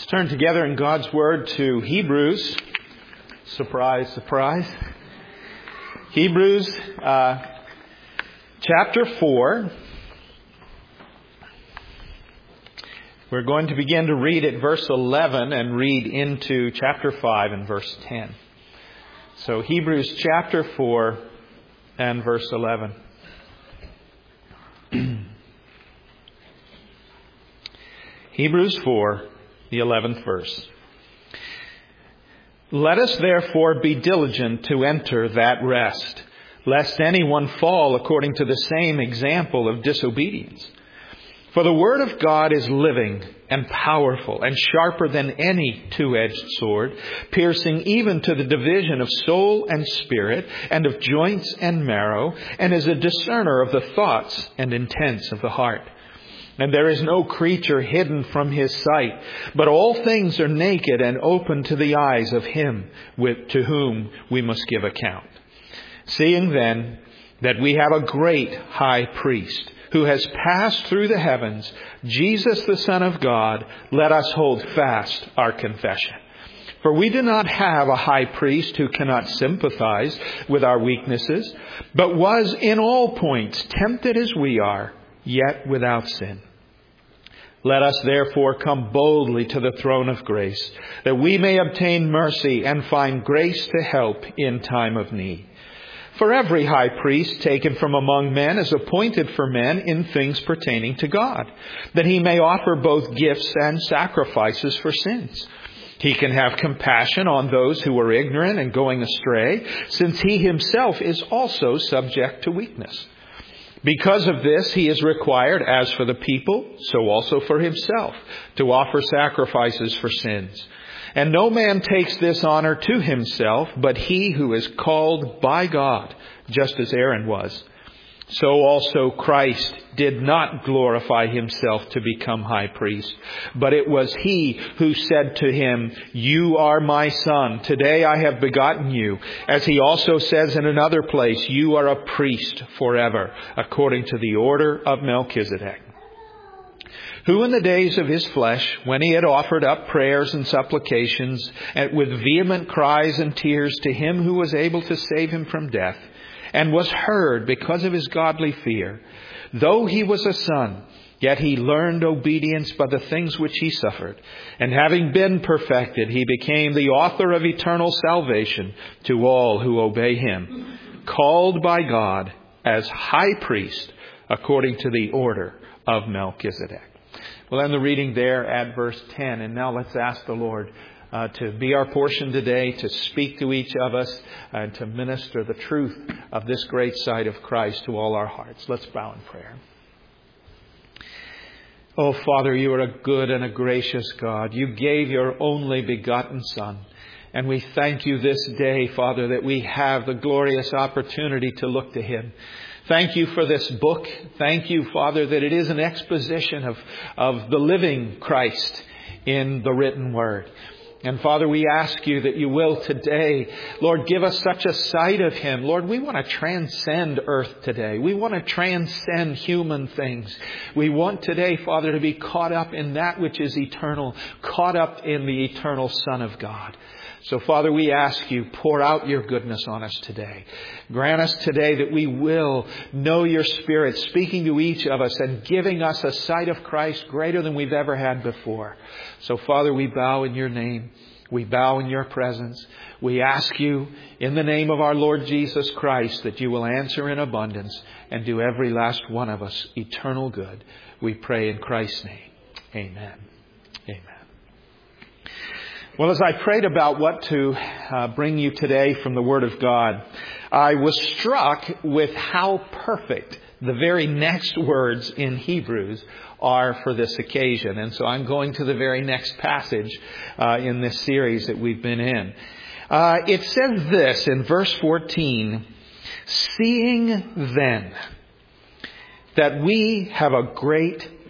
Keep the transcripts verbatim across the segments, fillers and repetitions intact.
Let's turn together in God's Word to Hebrews. Surprise, surprise. Hebrews uh, chapter four. We're going to begin to read at verse eleven and read into chapter five and verse ten. So Hebrews chapter four and verse eleven. Hebrews four, the eleventh verse. Let us therefore be diligent to enter that rest, lest anyone fall according to the same example of disobedience. For the word of God is living and powerful and sharper than any two-edged sword, piercing even to the division of soul and spirit and of joints and marrow, and is a discerner of the thoughts and intents of the heart. And there is no creature hidden from his sight, but all things are naked and open to the eyes of him with, to whom we must give account. Seeing then that we have a great high priest who has passed through the heavens, Jesus the Son of God, let us hold fast our confession. For we do not have a high priest who cannot sympathize with our weaknesses, but was in all points tempted as we are, yet without sin. Let us therefore come boldly to the throne of grace, that we may obtain mercy and find grace to help in time of need. For every high priest taken from among men is appointed for men in things pertaining to God, that he may offer both gifts and sacrifices for sins. He can have compassion on those who are ignorant and going astray, since he himself is also subject to weakness. Because of this, he is required, as for the people, so also for himself, to offer sacrifices for sins. And no man takes this honor to himself, but he who is called by God, just as Aaron was. So also Christ did not glorify himself to become high priest, but it was he who said to him, "You are my son, today I have begotten you." As he also says in another place, "You are a priest forever, according to the order of Melchizedek." Who in the days of his flesh, when he had offered up prayers and supplications and with vehement cries and tears to him who was able to save him from death, and was heard because of his godly fear, though he was a son, yet he learned obedience by the things which he suffered. And having been perfected, he became the author of eternal salvation to all who obey him, called by God as high priest according to the order of Melchizedek. We'll end the reading there at verse ten. And now let's ask the Lord Uh, to be our portion today, to speak to each of us, and to minister the truth of this great sight of Christ to all our hearts. Let's bow in prayer. Oh, Father, you are a good and a gracious God. You gave your only begotten Son. And we thank you this day, Father, that we have the glorious opportunity to look to him. Thank you for this book. Thank you, Father, that it is an exposition of, of the living Christ in the written word. And Father, we ask you that you will today, Lord, give us such a sight of him. Lord, we want to transcend earth today. We want to transcend human things. We want today, Father, to be caught up in that which is eternal, caught up in the eternal Son of God. So, Father, we ask you, pour out your goodness on us today. Grant us today that we will know your Spirit speaking to each of us and giving us a sight of Christ greater than we've ever had before. So, Father, we bow in your name. We bow in your presence. We ask you in the name of our Lord Jesus Christ that you will answer in abundance and do every last one of us eternal good. We pray in Christ's name. Amen. Amen. Well, as I prayed about what to uh, bring you today from the Word of God, I was struck with how perfect the very next words in Hebrews are for this occasion. And so I'm going to the very next passage uh, in this series that we've been in. Uh, it says this in verse fourteen, "Seeing then that we have a great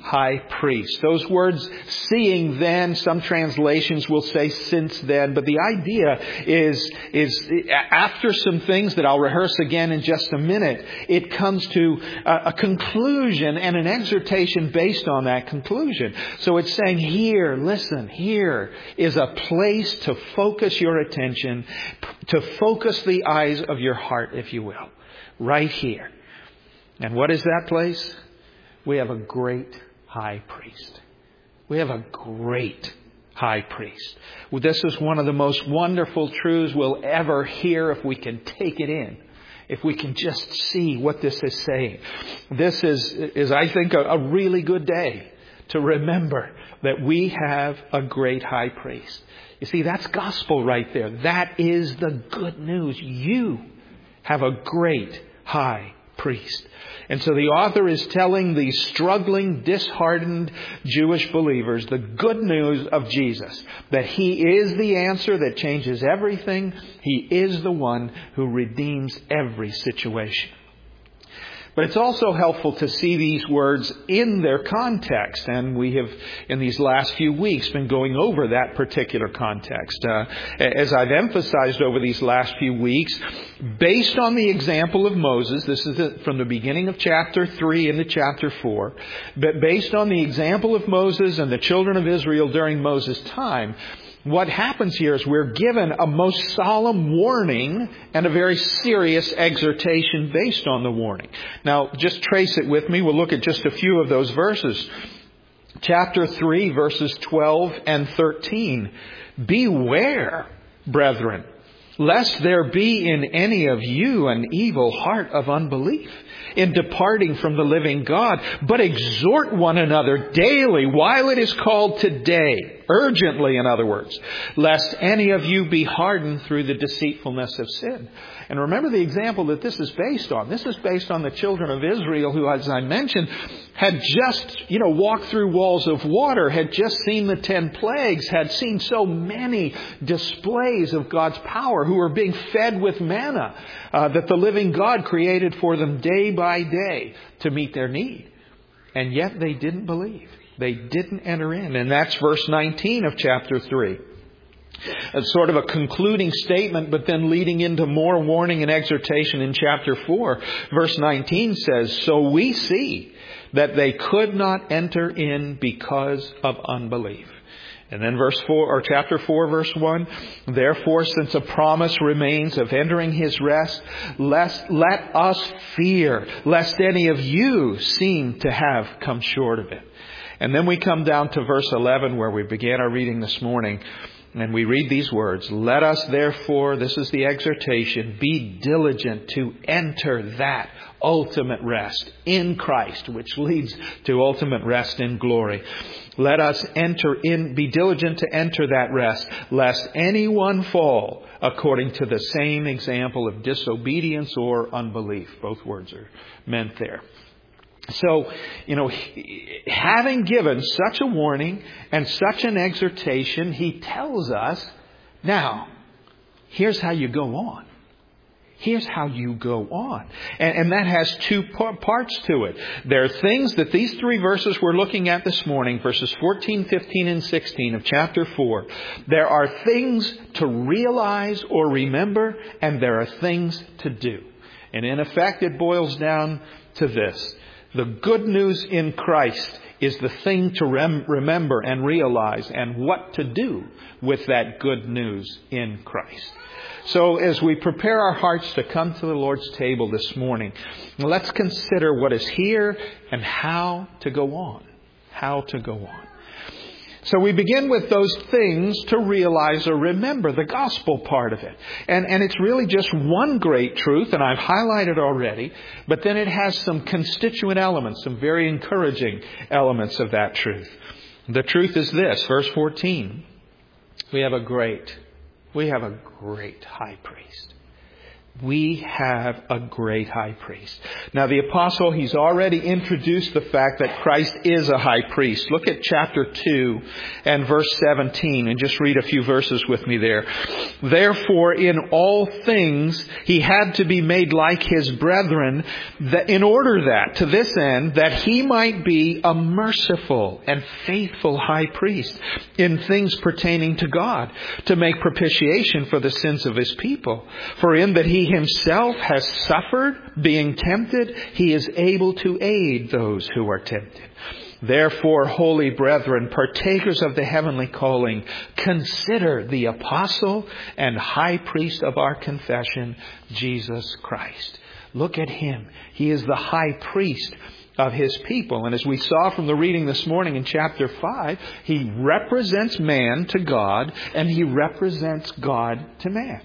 high priest. Those words, seeing then, some translations will say since then, but the idea is, is after some things that I'll rehearse again in just a minute, it comes to a, a conclusion and an exhortation based on that conclusion. So it's saying here, listen, here is a place to focus your attention, to focus the eyes of your heart, if you will, right here. And what is that place? We have a great high priest. We have a great high priest. Well, this is one of the most wonderful truths we'll ever hear if we can take it in. If we can just see what this is saying. This is, is I think, a, a really good day to remember that we have a great high priest. You see, that's gospel right there. That is the good news. You have a great high priest. And so the author is telling these struggling, disheartened Jewish believers the good news of Jesus. That He is the answer that changes everything. He is the one who redeems every situation. But it's also helpful to see these words in their context. And we have, in these last few weeks, been going over that particular context. Uh, as I've emphasized over these last few weeks, based on the example of Moses, this is the, from the beginning of chapter three into chapter four, but based on the example of Moses and the children of Israel during Moses' time, what happens here is we're given a most solemn warning and a very serious exhortation based on the warning. Now, just trace it with me. We'll look at just a few of those verses. Chapter three, verses twelve and thirteen. Beware, brethren, lest there be in any of you an evil heart of unbelief in departing from the living God, but exhort one another daily while it is called today, urgently in other words, lest any of you be hardened through the deceitfulness of sin. And remember the example that this is based on. This is based on the children of Israel who, as I mentioned, had just, you know, walked through walls of water, had just seen the ten plagues, had seen so many displays of God's power, who were being fed with manna uh, that the living God created for them day by day to meet their need. And yet they didn't believe. They didn't enter in. And that's verse nineteen of chapter three. It's sort of a concluding statement, but then leading into more warning and exhortation in chapter four. Verse nineteen says, so we see that they could not enter in because of unbelief. And then verse four, or chapter four, verse one, therefore, since a promise remains of entering His rest, lest, let us fear, lest any of you seem to have come short of it. And then we come down to verse eleven, where we began our reading this morning. And we read these words, let us therefore, this is the exhortation, be diligent to enter that ultimate rest in Christ, which leads to ultimate rest in glory. Let us enter in, be diligent to enter that rest, lest anyone fall according to the same example of disobedience or unbelief. Both words are meant there. So, you know, having given such a warning and such an exhortation, He tells us, now, here's how you go on. Here's how you go on. And, and that has two parts to it. There are things that these three verses we're looking at this morning, verses fourteen, fifteen, and sixteen of chapter four, there are things to realize or remember, and there are things to do. And in effect, it boils down to this. The good news in Christ is the thing to rem- remember and realize, and what to do with that good news in Christ. So as we prepare our hearts to come to the Lord's table this morning, let's consider what is here and how to go on. How to go on. So we begin with those things to realize or remember, the gospel part of it. And, and it's really just one great truth, and I've highlighted already, but then it has some constituent elements, some very encouraging elements of that truth. The truth is this, verse fourteen. We have a great, we have a great high priest. We have a great high priest. Now the apostle, he's already introduced the fact that Christ is a high priest. Look at chapter two and verse seventeen and just read a few verses with me there. Therefore in all things he had to be made like his brethren, that in order that, to this end, that he might be a merciful and faithful high priest in things pertaining to God, to make propitiation for the sins of his people. For in that he himself has suffered, being tempted, he is able to aid those who are tempted. Therefore, holy brethren, partakers of the heavenly calling, consider the apostle and high priest of our confession, Jesus Christ. Look at him. He is the high priest of his people. And as we saw from the reading this morning in chapter five, he represents man to God and he represents God to man.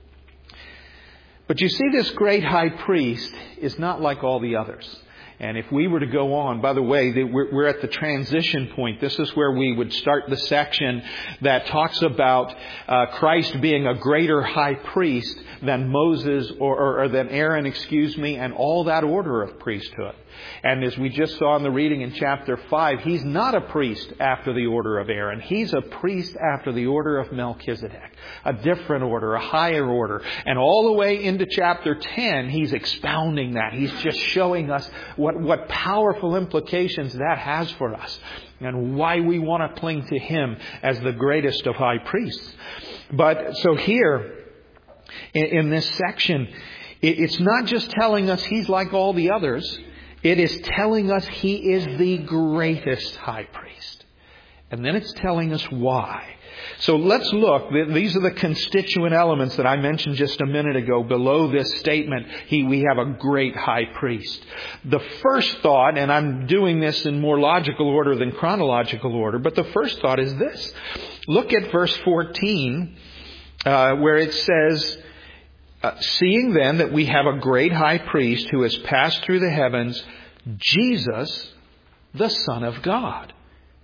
But you see, this great high priest is not like all the others. And if we were to go on, by the way, we're at the transition point. This is where we would start the section that talks about uh, Christ being a greater high priest than Moses or, or, or than Aaron, excuse me, and all that order of priesthood. And as we just saw in the reading in chapter five, he's not a priest after the order of Aaron. He's a priest after the order of Melchizedek. A different order, a higher order. And all the way into chapter ten, he's expounding that. He's just showing us what, what powerful implications that has for us. And why we want to cling to him as the greatest of high priests. But so here, in, in this section, it, it's not just telling us he's like all the others. It is telling us he is the greatest high priest. And then it's telling us why. So let's look. These are the constituent elements that I mentioned just a minute ago below this statement. He, we have a great high priest. The first thought, and I'm doing this in more logical order than chronological order, but the first thought is this. Look at verse fourteen, uh, where it says, Uh, seeing then that we have a great high priest who has passed through the heavens, Jesus, the Son of God.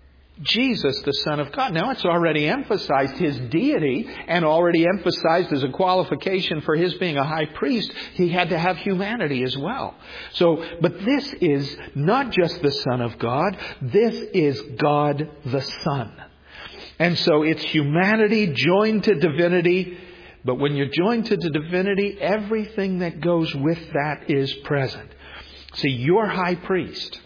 Jesus, the Son of God. Now it's already emphasized his deity and already emphasized as a qualification for his being a high priest, he had to have humanity as well. So, but this is not just the Son of God, this is God the Son. And so it's humanity joined to divinity. But when you're joined to the divinity, everything that goes with that is present. See, your high priest,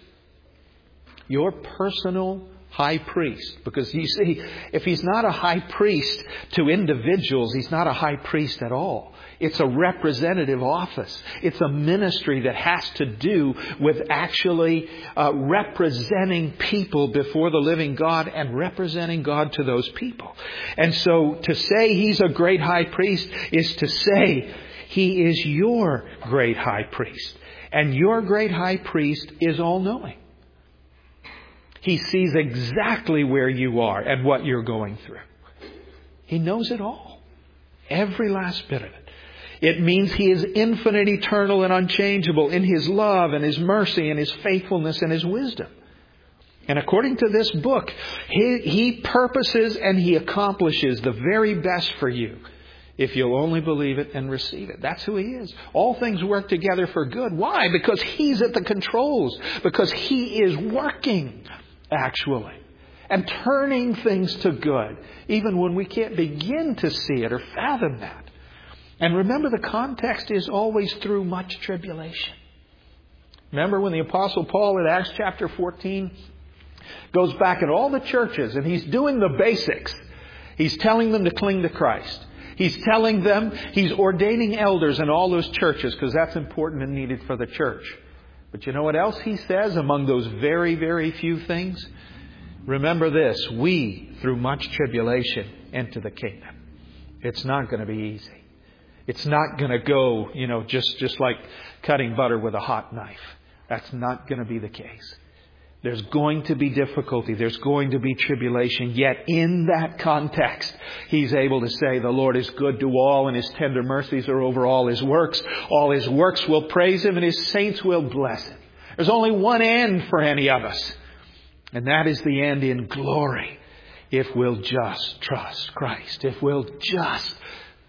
your personal high priest, because you see, if he's not a high priest to individuals, he's not a high priest at all. It's a representative office. It's a ministry that has to do with actually uh, representing people before the living God and representing God to those people. And so to say he's a great high priest is to say he is your great high priest. And your great high priest is all-knowing. He sees exactly where you are and what you're going through. He knows it all. Every last bit of it. It means he is infinite, eternal, and unchangeable in his love and his mercy and his faithfulness and his wisdom. And according to this book, he, he purposes and he accomplishes the very best for you if you'll only believe it and receive it. That's who he is. All things work together for good. Why? Because he's at the controls. Because he is working, actually, and turning things to good, even when we can't begin to see it or fathom that. And remember, the context is always through much tribulation. Remember when the Apostle Paul in Acts chapter fourteen goes back at all the churches and he's doing the basics. He's telling them to cling to Christ. He's telling them, he's ordaining elders in all those churches because that's important and needed for the church. But you know what else he says among those very, very few things? Remember this, we, through much tribulation, enter the kingdom. It's not going to be easy. It's not going to go, you know, just, just like cutting butter with a hot knife. That's not going to be the case. There's going to be difficulty. There's going to be tribulation. Yet in that context, he's able to say, the Lord is good to all and his tender mercies are over all his works. All his works will praise him and his saints will bless him. There's only one end for any of us. And that is the end in glory. If we'll just trust Christ. If we'll just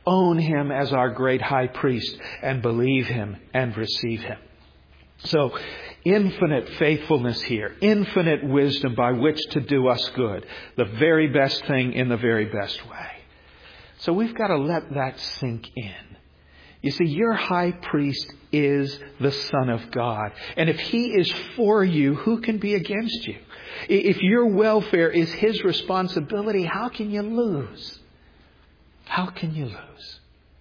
own Him as our great high priest and believe Him and receive Him. So, infinite faithfulness here, infinite wisdom by which to do us good, the very best thing in the very best way. So we've got to let that sink in. You see, your high priest is the Son of God. And if He is for you, who can be against you? If your welfare is His responsibility, how can you lose? How can you lose?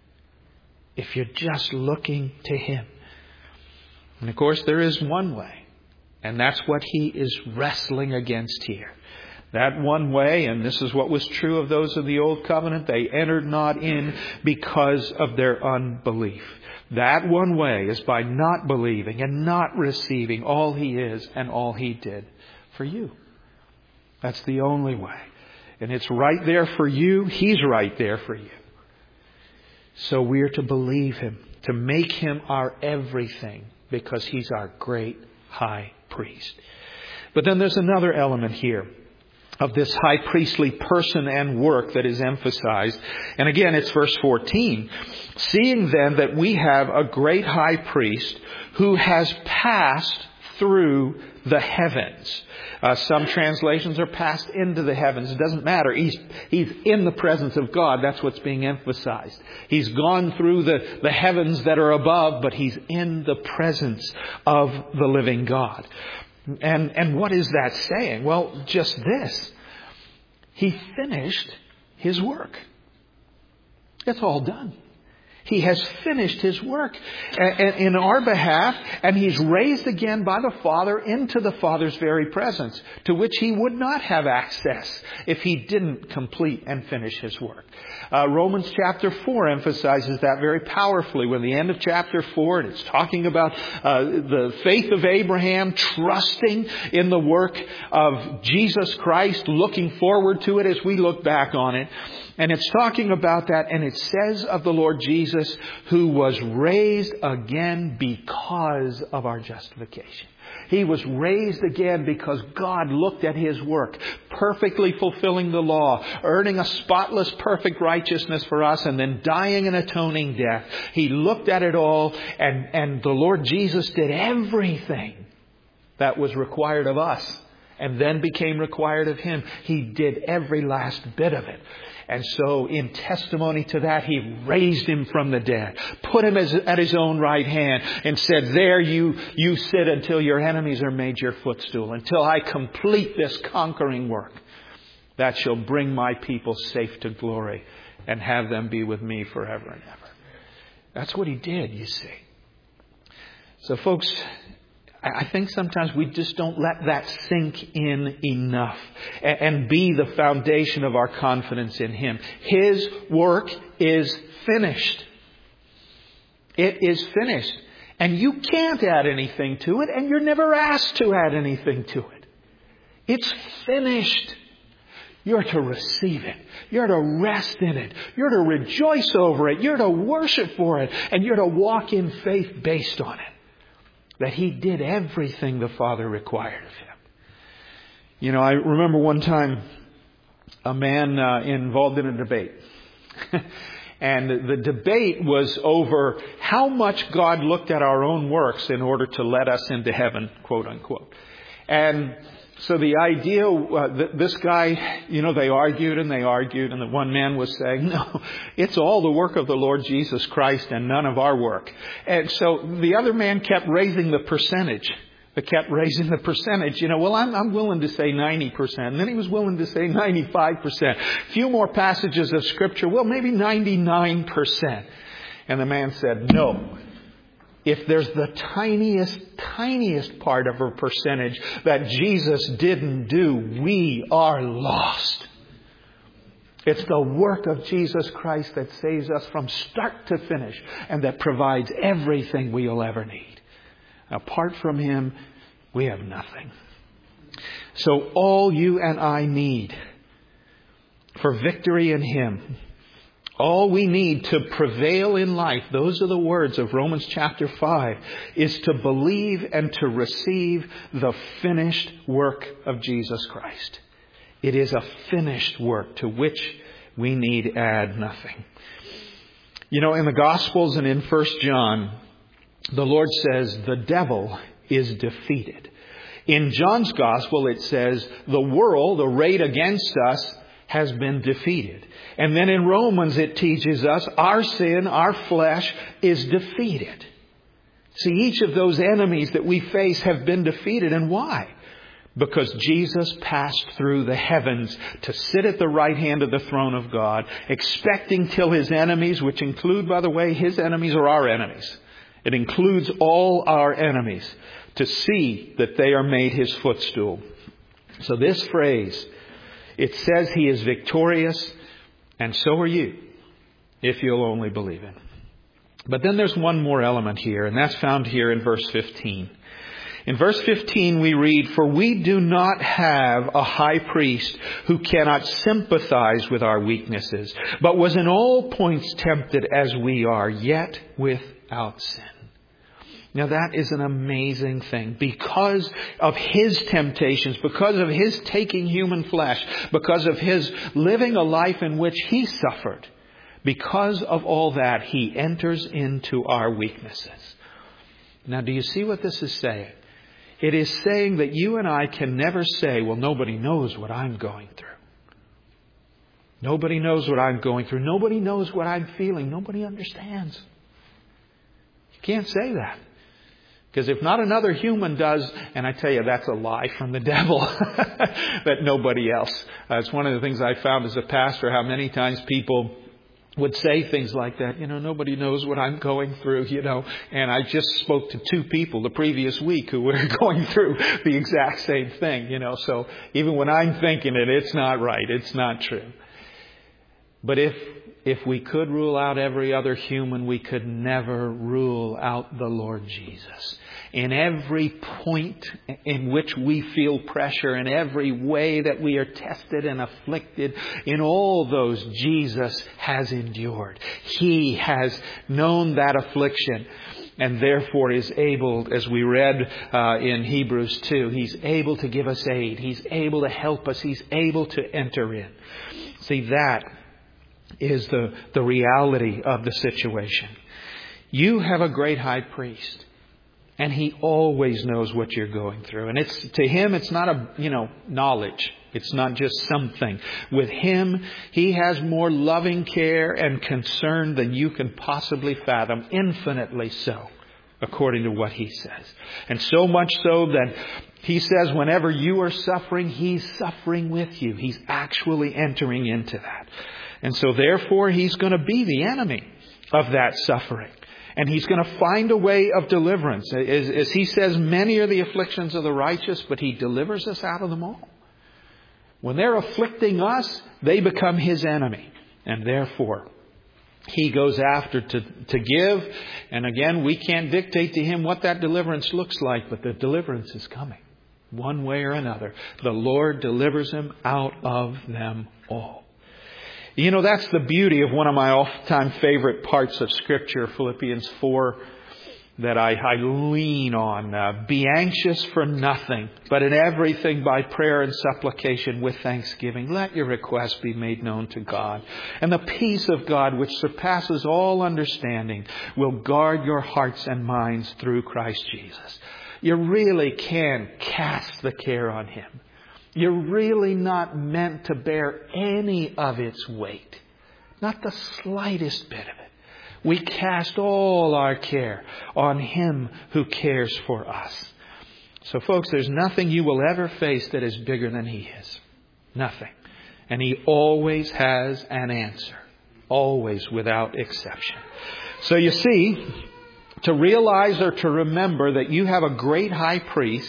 If you're just looking to Him. And of course, there is one way. And that's what He is wrestling against here. That one way, and this is what was true of those of the Old Covenant, they entered not in because of their unbelief. That one way is by not believing and not receiving all He is and all He did for you. That's the only way. And it's right there for you. He's right there for you. So we're to believe Him, to make Him our everything, because He's our great high priest. But then there's another element here of this high priestly person and work that is emphasized. And again, it's verse fourteen. Seeing then that we have a great high priest who has passed through the heavens. Uh, some translations are passed into the heavens. It doesn't matter. He's, he's in the presence of God. That's what's being emphasized. He's gone through the, the heavens that are above, but He's in the presence of the living God. And, and what is that saying? Well, just this. He finished His work. It's all done. He has finished His work in our behalf, and He's raised again by the Father into the Father's very presence, to which He would not have access if He didn't complete and finish His work. Uh, Romans chapter four emphasizes that very powerfully. When the end of chapter four, and it's talking about uh, the faith of Abraham, trusting in the work of Jesus Christ, looking forward to it as we look back on it. And it's talking about that, and it says of the Lord Jesus, who was raised again because of our justification. He was raised again because God looked at His work, perfectly fulfilling the law, earning a spotless, perfect righteousness for us, and then dying an atoning death. He looked at it all, and, and the Lord Jesus did everything that was required of us, and then became required of Him. He did every last bit of it. And so in testimony to that, He raised Him from the dead, put Him as, at His own right hand, and said, there you, you sit until your enemies are made your footstool, until I complete this conquering work that shall bring my people safe to glory and have them be with me forever and ever. That's what He did, you see. So folks, I think sometimes we just don't let that sink in enough and be the foundation of our confidence in Him. His work is finished. It is finished. And you can't add anything to it, and you're never asked to add anything to it. It's finished. You're to receive it. You're to rest in it. You're to rejoice over it. You're to worship for it. And you're to walk in faith based on it. That He did everything the Father required of Him. You know, I remember one time a man uh, involved in a debate. And the debate was over how much God looked at our own works in order to let us into heaven, quote unquote. And so the idea, uh, th- this guy, you know, they argued and they argued, and the one man was saying, no, it's all the work of the Lord Jesus Christ and none of our work. And so the other man kept raising the percentage. They kept raising the percentage. You know, well, I'm, I'm willing to say ninety percent. And then he was willing to say ninety-five percent. A few more passages of Scripture, well, maybe ninety-nine percent. And the man said, no. If there's the tiniest, tiniest part of a percentage that Jesus didn't do, we are lost. It's the work of Jesus Christ that saves us from start to finish and that provides everything we'll ever need. Apart from Him, we have nothing. So all you and I need for victory in Him, all we need to prevail in life, those are the words of Romans chapter five, is to believe and to receive the finished work of Jesus Christ. It is a finished work to which we need add nothing. You know, in the Gospels and in First John, the Lord says the devil is defeated. In John's Gospel, it says the world arrayed against us has been defeated. And then in Romans, it teaches us our sin, our flesh is defeated. See, each of those enemies that we face have been defeated. And why? Because Jesus passed through the heavens to sit at the right hand of the throne of God, expecting till His enemies, which include, by the way, His enemies are our enemies. It includes all our enemies, to see that they are made His footstool. So this phrase, it says He is victorious, and so are you, if you'll only believe it. But then there's one more element here, and that's found here in verse fifteen. In verse fifteen we read, "For we do not have a high priest who cannot sympathize with our weaknesses, but was in all points tempted as we are, yet without sin." Now that is an amazing thing. Because of His temptations, because of His taking human flesh, because of His living a life in which He suffered, because of all that, He enters into our weaknesses. Now, do you see what this is saying? It is saying that you and I can never say, well, nobody knows what I'm going through. Nobody knows what I'm going through. Nobody knows what I'm feeling. Nobody understands. You can't say that. Because if not another human does, and I tell you, that's a lie from the devil, that nobody else. Uh, it's one of the things I found as a pastor, how many times people would say things like that. You know, nobody knows what I'm going through, you know. And I just spoke to two people the previous week who were going through the exact same thing, you know. So even when I'm thinking it, it's not right. It's not true. But if if we could rule out every other human, we could never rule out the Lord Jesus. In every point in which we feel pressure, in every way that we are tested and afflicted, in all those Jesus has endured. He has known that affliction and therefore is able, as we read uh, in Hebrews two, He's able to give us aid. He's able to help us. He's able to enter in. See, that is the, the reality of the situation. You have a great high priest, and He always knows what you're going through. And it's to Him, it's not a, you know, knowledge. It's not just something. With Him, He has more loving care and concern than you can possibly fathom, infinitely so, according to what He says. And so much so that He says whenever you are suffering, He's suffering with you. He's actually entering into that. And so therefore, He's going to be the enemy of that suffering. And He's going to find a way of deliverance. As, as He says, many are the afflictions of the righteous, but He delivers us out of them all. When they're afflicting us, they become His enemy. And therefore, He goes after to, to give. And again, we can't dictate to Him what that deliverance looks like, but the deliverance is coming. One way or another. The Lord delivers Him out of them all. You know, that's the beauty of one of my all-time favorite parts of Scripture, Philippians four, that I, I lean on. Uh, Be anxious for nothing, but in everything by prayer and supplication with thanksgiving. Let your requests be made known to God. And the peace of God, which surpasses all understanding, will guard your hearts and minds through Christ Jesus. You really can cast the care on Him. You're really not meant to bear any of its weight. Not the slightest bit of it. We cast all our care on Him who cares for us. So folks, there's nothing you will ever face that is bigger than He is. Nothing. And He always has an answer. Always, without exception. So you see, to realize or to remember that you have a great high priest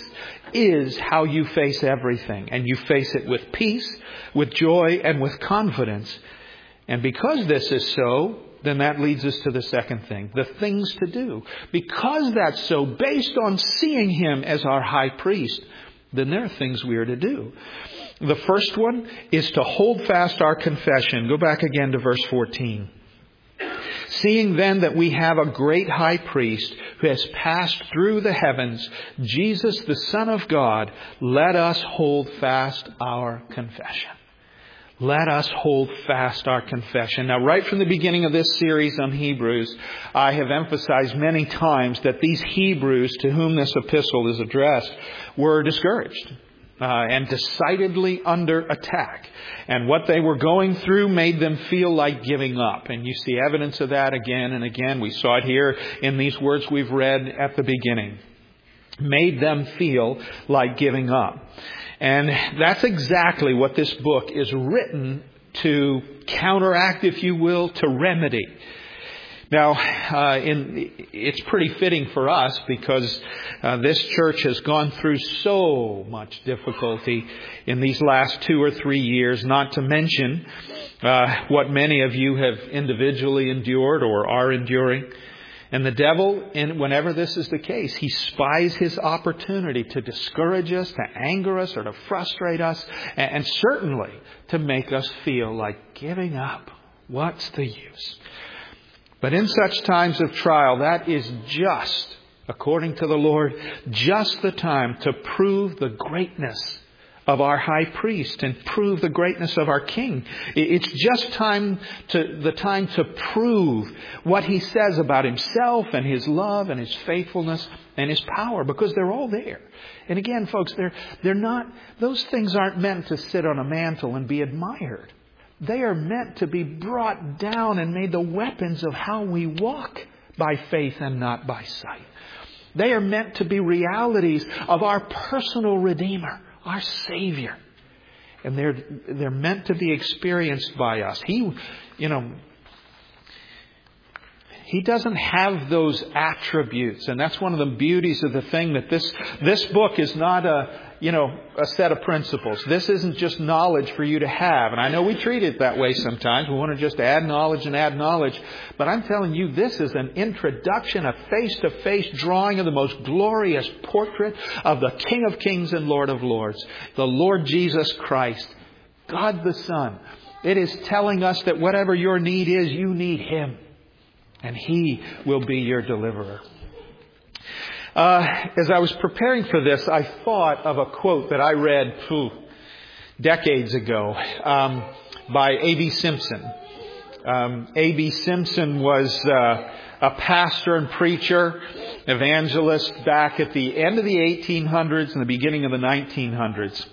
is how you face everything. And you face it with peace, with joy, and with confidence. And because this is so, then that leads us to the second thing, the things to do. Because that's so, based on seeing Him as our high priest, then there are things we are to do. The first one is to hold fast our confession. Go back again to verse fourteen. Seeing then that we have a great high priest who has passed through the heavens, Jesus, the Son of God, let us hold fast our confession. Let us hold fast our confession. Now, right from the beginning of this series on Hebrews, I have emphasized many times that these Hebrews to whom this epistle is addressed were discouraged uh, and decidedly under attack. And what they were going through made them feel like giving up. And you see evidence of that again and again. We saw it here in these words we've read at the beginning. Made them feel like giving up. And that's exactly what this book is written to counteract, if you will, to remedy. Now, uh, in, it's pretty fitting for us because uh, this church has gone through so much difficulty in these last two or three years, not to mention uh, what many of you have individually endured or are enduring. And the devil, in, whenever this is the case, he spies his opportunity to discourage us, to anger us, or to frustrate us, and, and certainly to make us feel like giving up. What's the use? But in such times of trial, that is just, according to the Lord, just the time to prove the greatness of our high priest and prove the greatness of our king. It's just time to the time to prove what he says about himself and his love and his faithfulness and his power, because they're all there. And again, folks, they're they're not those things aren't meant to sit on a mantle and be admired. They are meant to be brought down and made the weapons of how we walk by faith and not by sight. They are meant to be realities of our personal Redeemer, our Savior. And they're they're meant to be experienced by us. He, you know, He doesn't have those attributes. And that's one of the beauties of the thing, that this this book is not a, you know, a set of principles. This isn't just knowledge for you to have. And I know we treat it that way sometimes. We want to just add knowledge and add knowledge. But I'm telling you, this is an introduction, a face-to-face drawing of the most glorious portrait of the King of Kings and Lord of Lords, the Lord Jesus Christ, God the Son. It is telling us that whatever your need is, you need Him. And He will be your deliverer. Uh, as I was preparing for this, I thought of a quote that I read phew, decades ago um, by A B Simpson. Um, A B Simpson was uh, a pastor and preacher, evangelist back at the end of the eighteen hundreds and the beginning of the nineteen hundreds.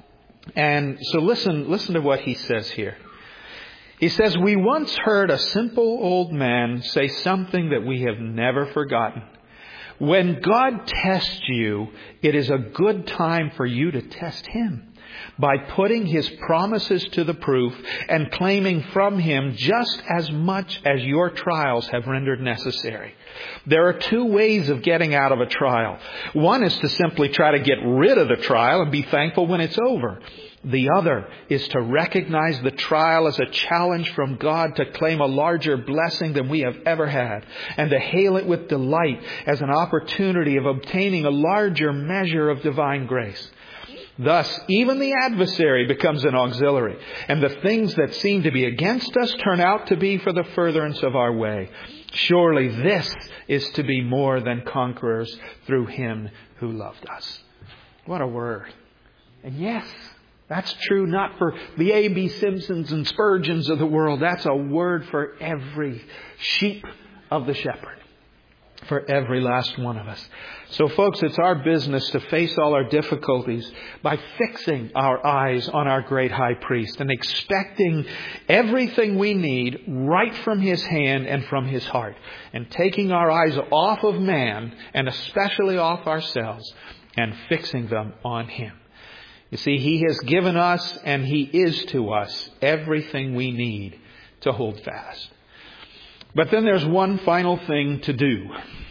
And so listen, listen to what he says here. He says, "We once heard a simple old man say something that we have never forgotten. When God tests you, it is a good time for you to test Him by putting His promises to the proof and claiming from Him just as much as your trials have rendered necessary. There are two ways of getting out of a trial. One is to simply try to get rid of the trial and be thankful when it's over. The other is to recognize the trial as a challenge from God to claim a larger blessing than we have ever had, and to hail it with delight as an opportunity of obtaining a larger measure of divine grace. Thus, even the adversary becomes an auxiliary, and the things that seem to be against us turn out to be for the furtherance of our way. Surely this is to be more than conquerors through Him who loved us." What a word. And yes, that's true not for the A B Simpsons and Spurgeons of the world. That's a word for every sheep of the shepherd. For every last one of us. So folks, it's our business to face all our difficulties by fixing our eyes on our great high priest and expecting everything we need right from His hand and from His heart. And taking our eyes off of man, and especially off ourselves, and fixing them on Him. You see, He has given us, and He is to us, everything we need to hold fast. But then there's one final thing to do.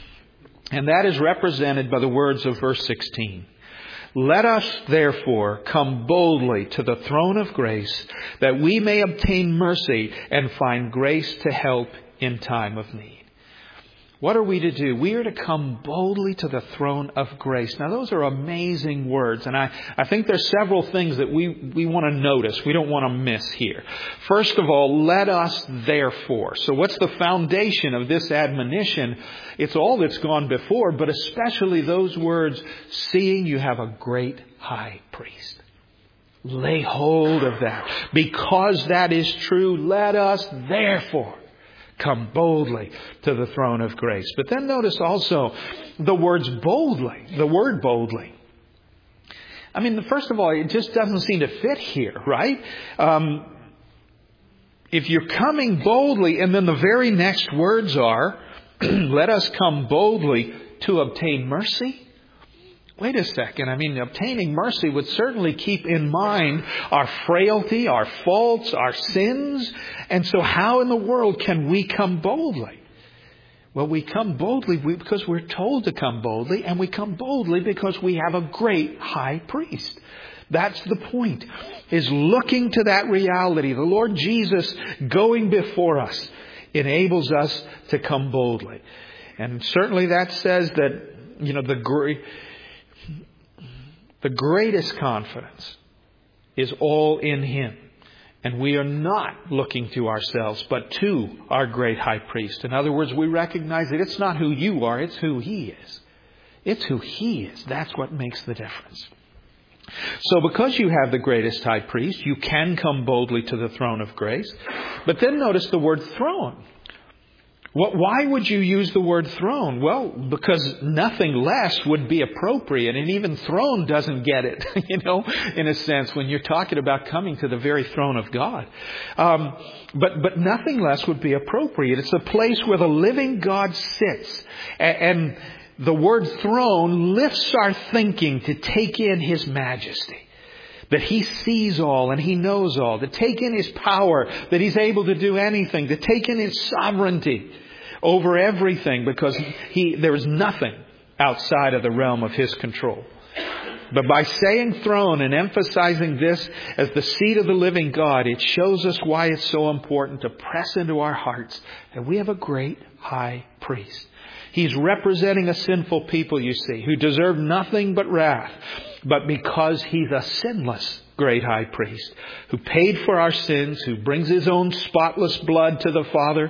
And that is represented by the words of verse sixteen. "Let us therefore come boldly to the throne of grace, that we may obtain mercy and find grace to help in time of need." What are we to do? We are to come boldly to the throne of grace. Now, those are amazing words. And I, I think there's several things that we, we want to notice. We don't want to miss here. First of all, let us therefore. So what's the foundation of this admonition? It's all that's gone before, but especially those words, seeing you have a great high priest. Lay hold of that. Because that is true, let us therefore come boldly to the throne of grace. But then notice also the words boldly, the word boldly. I mean, first of all, it just doesn't seem to fit here, right? Um, if you're coming boldly, and then the very next words are, let us come boldly to obtain mercy. Wait a second. I mean, obtaining mercy would certainly keep in mind our frailty, our faults, our sins. And so how in the world can we come boldly? Well, we come boldly because we're told to come boldly, and we come boldly because we have a great high priest. That's the point, is looking to that reality. The Lord Jesus going before us enables us to come boldly. And certainly that says that, you know, the great... The greatest confidence is all in Him. And we are not looking to ourselves, but to our great high priest. In other words, we recognize that it's not who you are, it's who He is. It's who He is. That's what makes the difference. So because you have the greatest high priest, you can come boldly to the throne of grace. But then notice the word throne. What, why would you use the word throne? Well, because nothing less would be appropriate. And even throne doesn't get it, you know, in a sense, when you're talking about coming to the very throne of God. Um, but, but nothing less would be appropriate. It's a place where the living God sits. And, and the word throne lifts our thinking to take in His majesty. That He sees all and He knows all. To take in His power. That He's able to do anything. To take in His sovereignty over everything, because he, there is nothing outside of the realm of His control. But by saying throne and emphasizing this as the seat of the living God, it shows us why it's so important to press into our hearts that we have a great high priest. He's representing a sinful people, you see, who deserve nothing but wrath. But because He's a sinless great high priest who paid for our sins, who brings His own spotless blood to the Father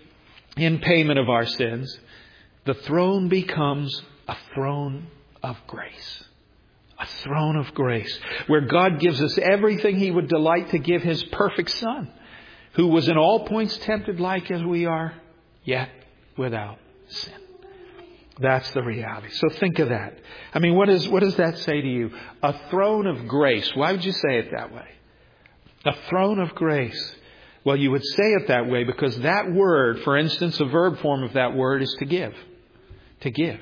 in payment of our sins, the throne becomes a throne of grace. A throne of grace where God gives us everything He would delight to give His perfect Son, who was in all points tempted like as we are, yet without sin. That's the reality. So think of that. I mean, what, is, what does that say to you? A throne of grace. Why would you say it that way? A throne of grace. Well, you would say it that way because that word, for instance, a verb form of that word is to give. To give.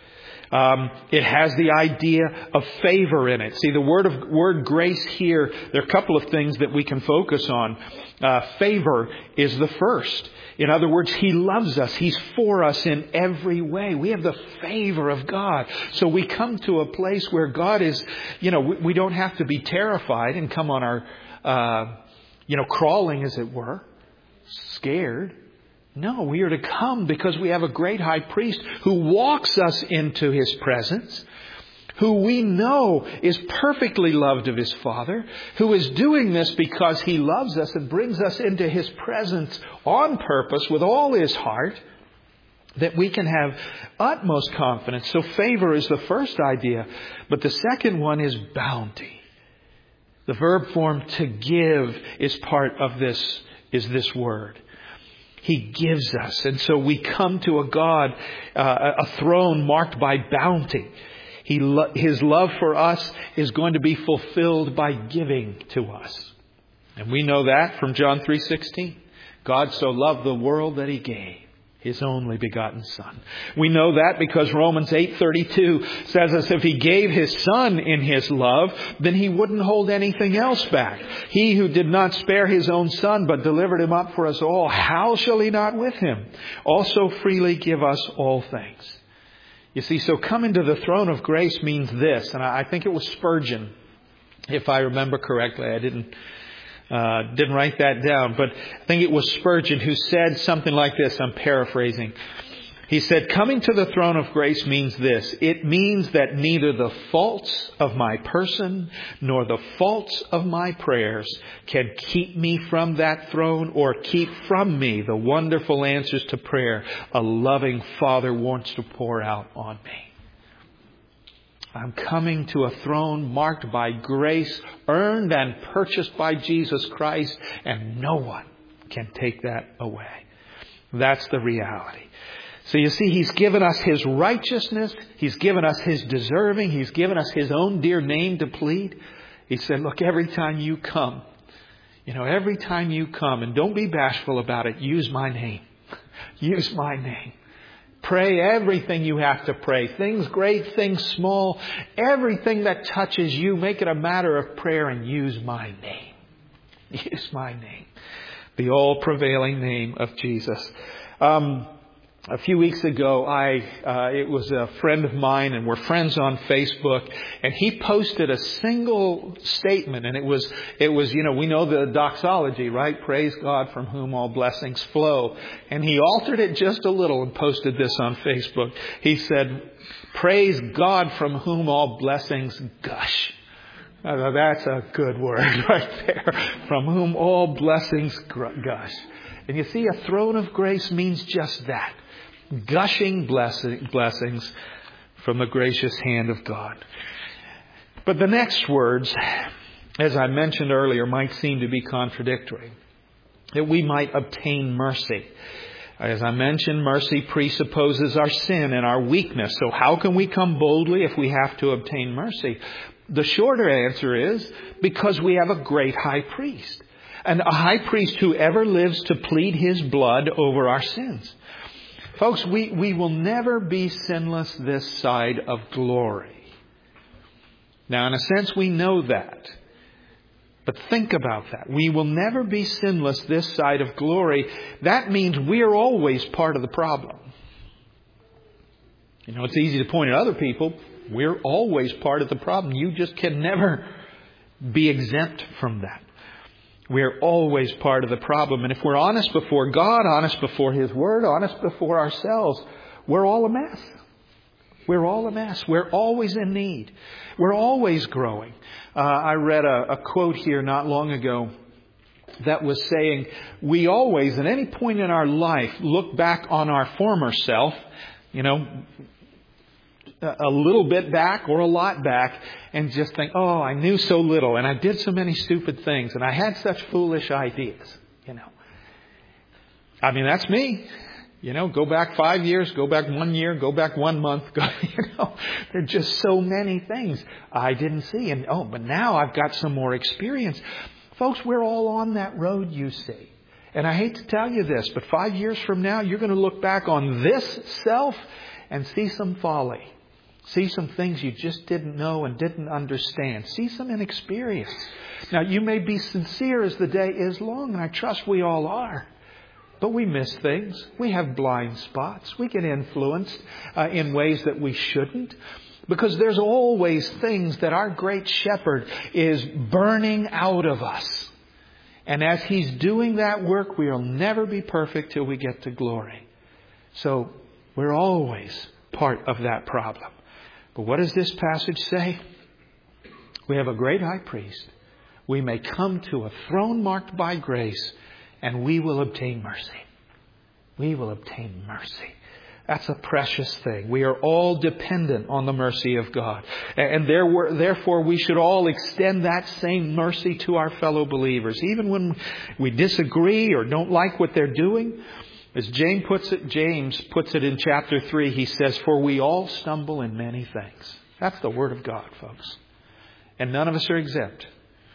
Um, it has the idea of favor in it. See, the word of word grace here, there are a couple of things that we can focus on. Uh, favor is the first. In other words, He loves us. He's for us in every way. We have the favor of God. So we come to a place where God is, you know, we, we don't have to be terrified and come on our, uh, you know, crawling, as it were, scared. No, we are to come because we have a great high priest who walks us into His presence, who we know is perfectly loved of His Father, who is doing this because He loves us and brings us into His presence on purpose with all His heart, that we can have utmost confidence. So favor is the first idea, but the second one is bounty. The verb form to give is part of this, is this word. He gives us. And so we come to a God, uh, a throne marked by bounty. He, lo- His love for us is going to be fulfilled by giving to us. And we know that from John three sixteen. God so loved the world that He gave His only begotten Son. We know that because Romans eight thirty-two says as if He gave His Son in His love, then He wouldn't hold anything else back. He who did not spare His own Son, but delivered Him up for us all, how shall He not with Him also freely give us all things? You see, so coming to the throne of grace means this, and I think it was Spurgeon, if I remember correctly. I didn't Uh, didn't write that down, but I think it was Spurgeon who said something like this. I'm paraphrasing. He said, coming to the throne of grace means this. It means that neither the faults of my person nor the faults of my prayers can keep me from that throne or keep from me the wonderful answers to prayer a loving Father wants to pour out on me. I'm coming to a throne marked by grace, earned and purchased by Jesus Christ, and no one can take that away. That's the reality. So you see, He's given us His righteousness. He's given us His deserving. He's given us His own dear name to plead. He said, look, every time you come, you know, every time you come, and don't be bashful about it, use my name. Use my name. Pray everything you have to pray. Things great, things small. Everything that touches you, make it a matter of prayer and use my name. Use my name. The all-prevailing name of Jesus. Um... A few weeks ago, I uh, it was a friend of mine, and we're friends on Facebook, and he posted a single statement, and it was, it was, you know, we know the doxology, right? Praise God from whom all blessings flow. And he altered it just a little and posted this on Facebook. He said, praise God from whom all blessings gush. Now, that's a good word right there. From whom all blessings gush. And you see, a throne of grace means just that. Gushing blessing, blessings from the gracious hand of God. But the next words, as I mentioned earlier, might seem to be contradictory. That we might obtain mercy. As I mentioned, mercy presupposes our sin and our weakness. So how can we come boldly if we have to obtain mercy? The shorter answer is because we have a great high priest. And a high priest who ever lives to plead His blood over our sins. Folks, we, we will never be sinless this side of glory. Now, in a sense, we know that. But think about that. We will never be sinless this side of glory. That means we are always part of the problem. You know, it's easy to point at other people. We're always part of the problem. You just can never be exempt from that. We're always part of the problem. And if we're honest before God, honest before His Word, honest before ourselves, we're all a mess. We're all a mess. We're always in need. We're always growing. Uh, I read a, a quote here not long ago that was saying, we always, at any point in our life, look back on our former self, you know, a little bit back or a lot back, and just think, oh, I knew so little and I did so many stupid things and I had such foolish ideas, you know. I mean, that's me. You know, go back five years, go back one year, go back one month. Go, you know, there are just so many things I didn't see. And oh, but now I've got some more experience. Folks, we're all on that road, you see. And I hate to tell you this, but five years from now, you're going to look back on this self and see some folly. See some things you just didn't know and didn't understand. See some inexperience. Now, you may be sincere as the day is long, and I trust we all are. But we miss things. We have blind spots. We get influenced uh, in ways that we shouldn't. Because there's always things that our great shepherd is burning out of us. And as He's doing that work, we'll never be perfect till we get to glory. So we're always part of that problem. But what does this passage say? We have a great high priest. We may come to a throne marked by grace, and we will obtain mercy. We will obtain mercy. That's a precious thing. We are all dependent on the mercy of God. And there were, therefore we should all extend that same mercy to our fellow believers. Even when we disagree or don't like what they're doing. As James puts it, James puts it in chapter three, he says, for we all stumble in many things. That's the Word of God, folks. And none of us are exempt.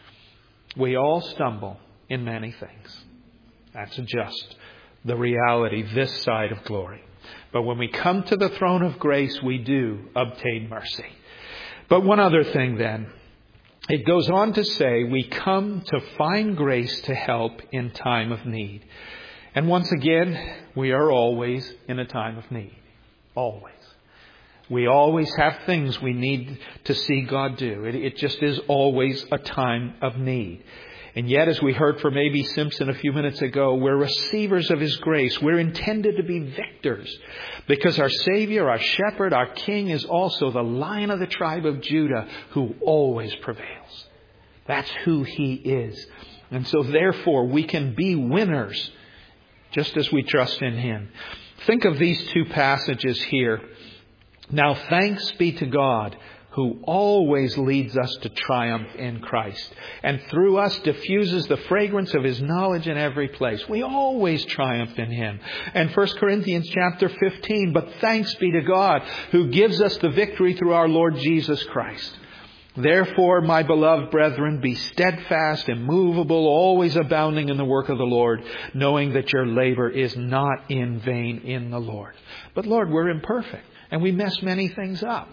We all stumble in many things. That's just the reality this side of glory. But when we come to the throne of grace, we do obtain mercy. But one other thing then. It goes on to say we come to find grace to help in time of need. And once again, we are always in a time of need. Always. We always have things we need to see God do. It, it just is always a time of need. And yet, as we heard from A B Simpson a few minutes ago, we're receivers of His grace. We're intended to be victors because our Savior, our Shepherd, our King is also the Lion of the tribe of Judah who always prevails. That's who He is. And so therefore, we can be winners just as we trust in Him. Think of these two passages here. Now thanks be to God who always leads us to triumph in Christ, and through us diffuses the fragrance of His knowledge in every place. We always triumph in Him. And First Corinthians chapter fifteen, but thanks be to God who gives us the victory through our Lord Jesus Christ. Therefore, my beloved brethren, be steadfast, immovable, always abounding in the work of the Lord, knowing that your labor is not in vain in the Lord. But Lord, we're imperfect, and we mess many things up.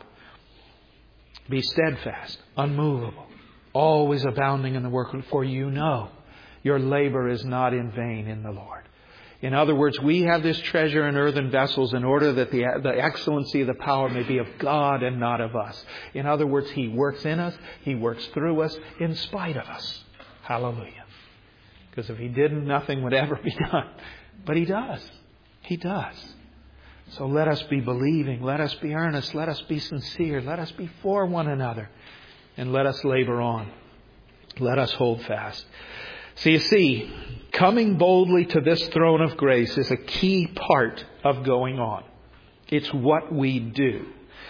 Be steadfast, unmovable, always abounding in the work, for you know your labor is not in vain in the Lord. In other words, we have this treasure in earthen vessels in order that the, the excellency of the power may be of God and not of us. In other words, He works in us, He works through us, in spite of us. Hallelujah. Because if He didn't, nothing would ever be done. But He does. He does. So let us be believing, let us be earnest, let us be sincere, let us be for one another, and let us labor on. Let us hold fast. So you see, coming boldly to this throne of grace is a key part of going on. It's what we do.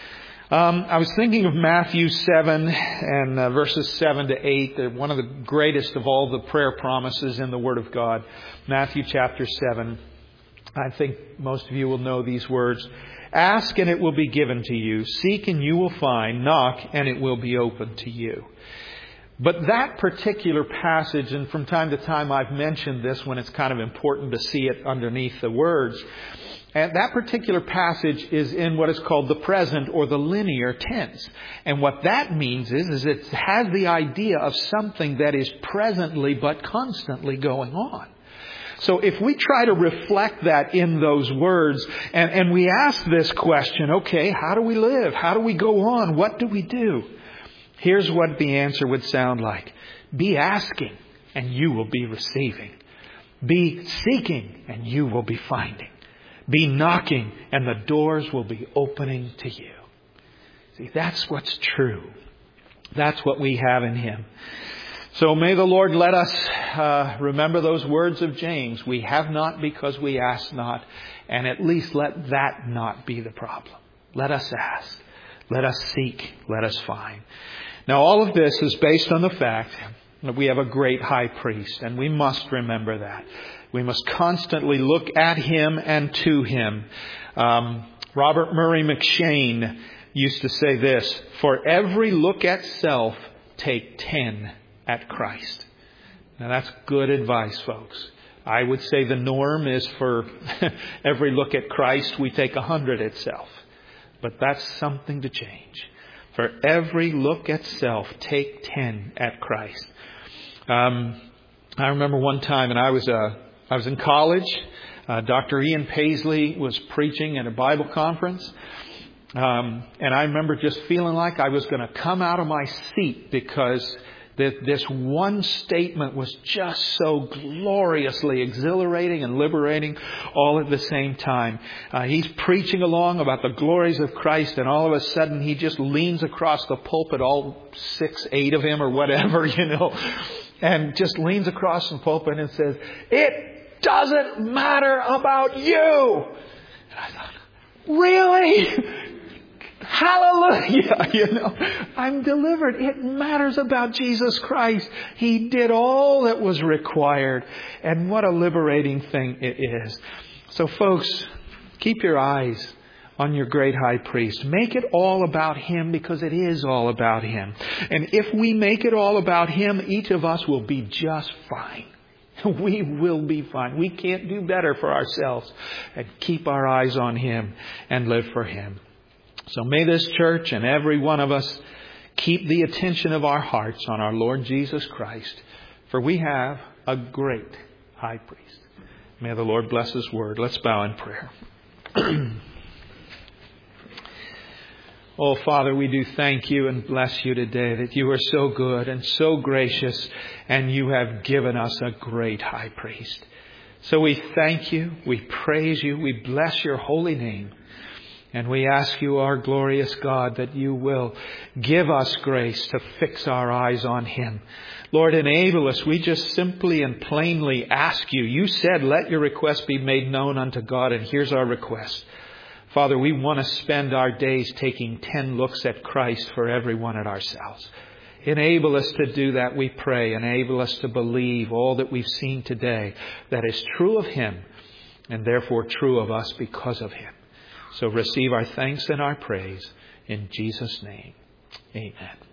Um, I was thinking of Matthew seven and uh, verses seven to eight. They're one of the greatest of all the prayer promises in the Word of God. Matthew chapter seven. I think most of you will know these words. Ask and it will be given to you. Seek and you will find. Knock and it will be opened to you. But that particular passage, and from time to time I've mentioned this when it's kind of important to see it underneath the words. And that particular passage is in what is called the present or the linear tense. And what that means is, is it has the idea of something that is presently but constantly going on. So if we try to reflect that in those words and, and we ask this question, okay, how do we live? How do we go on? What do we do? Here's what the answer would sound like. Be asking and you will be receiving. Be seeking and you will be finding. Be knocking and the doors will be opening to you. See, that's what's true. That's what we have in Him. So may the Lord let us uh, remember those words of James. We have not because we ask not. And at least let that not be the problem. Let us ask. Let us seek. Let us find. Now all of this is based on the fact that we have a great high priest. And we must remember that. We must constantly look at Him and to Him. Um, Robert Murray McShane used to say this. For every look at self, take ten at Christ. Now that's good advice, folks. I would say the norm is for every look at Christ, we take a hundred at self. But that's something to change. For every look at self, take ten at Christ. Um, I remember one time, and I was uh, I was in college. Uh, Doctor Ian Paisley was preaching at a Bible conference. Um, and I remember just feeling like I was going to come out of my seat because that this one statement was just so gloriously exhilarating and liberating all at the same time. Uh, he's preaching along about the glories of Christ, and all of a sudden he just leans across the pulpit, all six, eight of him or whatever, you know, and just leans across the pulpit and says, "It doesn't matter about you." And I thought, really? Hallelujah! You know, I'm delivered. It matters about Jesus Christ. He did all that was required. And what a liberating thing it is. So folks, keep your eyes on your great high priest. Make it all about Him because it is all about Him. And if we make it all about Him, each of us will be just fine. We will be fine. We can't do better for ourselves. And keep our eyes on Him and live for Him. So may this church and every one of us keep the attention of our hearts on our Lord Jesus Christ, for we have a great high priest. May the Lord bless His word. Let's bow in prayer. Oh, Father, we do thank You and bless You today that You are so good and so gracious, and You have given us a great high priest. So we thank You, we praise You, we bless Your holy name. And we ask You, our glorious God, that You will give us grace to fix our eyes on Him. Lord, enable us. We just simply and plainly ask You. You said, let Your request be made known unto God. And here's our request. Father, we want to spend our days taking ten looks at Christ for every one at ourselves. Enable us to do that, we pray. Enable us to believe all that we've seen today that is true of Him and therefore true of us because of Him. So receive our thanks and our praise in Jesus' name. Amen.